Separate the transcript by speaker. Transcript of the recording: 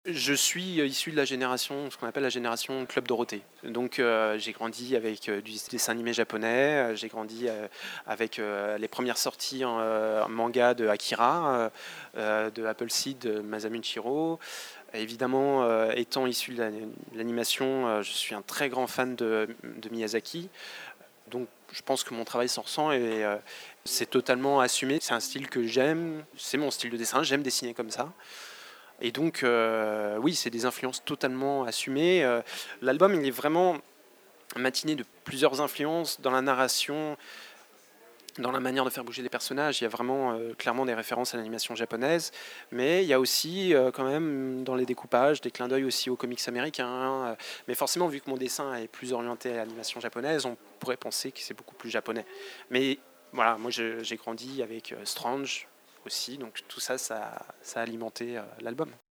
Speaker 1: Je suis issu de la génération, ce qu'on appelle la génération Club Dorothée. Donc j'ai grandi avec du dessin animé japonais, j'ai grandi avec les premières sorties en manga de Akira, de Appleseed, de Masamune Shirow. Évidemment, étant issu de l'animation, je suis un très grand fan de Miyazaki. Donc je pense que mon travail s'en ressent et c'est totalement assumé. C'est un style que j'aime, c'est mon style de dessin, j'aime dessiner comme ça. Et donc, oui, c'est des influences totalement assumées. L'album, il est vraiment matiné de plusieurs influences dans la narration, dans la manière de faire bouger les personnages. Il y a vraiment clairement des références à l'animation japonaise, mais il y a aussi quand même dans les découpages des clins d'œil aussi aux comics américains. Mais forcément, vu que mon dessin est plus orienté à l'animation japonaise, on pourrait penser que c'est beaucoup plus japonais. Mais voilà, moi j'ai grandi avec Strange aussi, donc tout ça, ça a alimenté l'album.